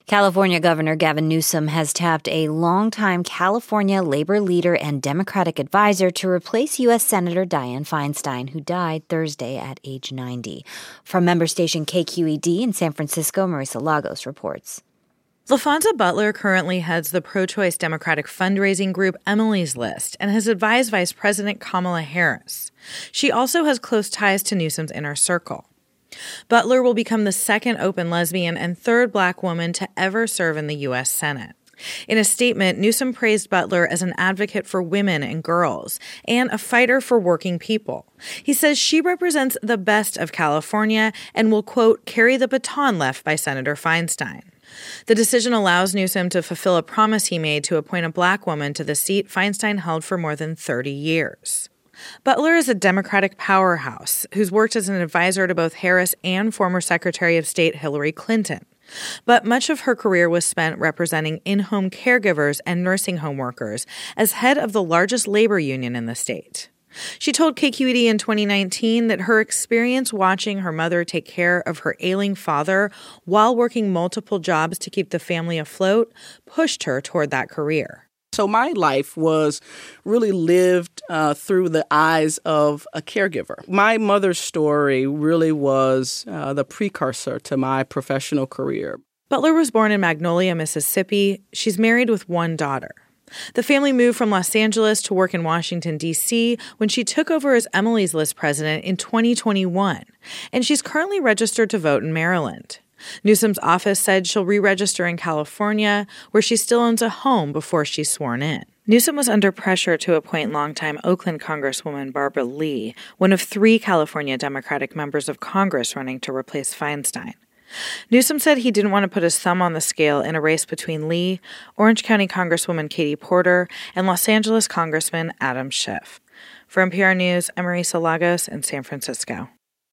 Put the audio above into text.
California Governor Gavin Newsom has tapped a longtime California labor leader and Democratic advisor to replace U.S. Senator Dianne Feinstein, who died Thursday at age 90. From member station KQED in San Francisco, Marisa Lagos reports. LaFonza Butler currently heads the pro-choice Democratic fundraising group Emily's List and has advised Vice President Kamala Harris. She also has close ties to Newsom's inner circle. Butler will become the second open lesbian and third Black woman to ever serve in the U.S. Senate. In a statement, Newsom praised Butler as an advocate for women and girls and a fighter for working people. He says she represents the best of California and will, quote, carry the baton left by Senator Feinstein. The decision allows Newsom to fulfill a promise he made to appoint a Black woman to the seat Feinstein held for more than 30 years. Butler is a Democratic powerhouse who's worked as an advisor to both Harris and former Secretary of State Hillary Clinton. But much of her career was spent representing in-home caregivers and nursing home workers as head of the largest labor union in the state. She told KQED in 2019 that her experience watching her mother take care of her ailing father while working multiple jobs to keep the family afloat pushed her toward that career. So my life was really lived through the eyes of a caregiver. My mother's story really was the precursor to my professional career. Butler was born in Magnolia, Mississippi. She's married with one daughter. The family moved from Los Angeles to work in Washington, D.C. when she took over as Emily's List president in 2021, and she's currently registered to vote in Maryland. Newsom's office said she'll re-register in California, where she still owns a home before she's sworn in. Newsom was under pressure to appoint longtime Oakland Congresswoman Barbara Lee, one of 3 California Democratic members of Congress running to replace Feinstein. Newsom said he didn't want to put his thumb on the scale in a race between Lee, Orange County Congresswoman Katie Porter, and Los Angeles Congressman Adam Schiff. For NPR News, I'm Marisa Lagos in San Francisco.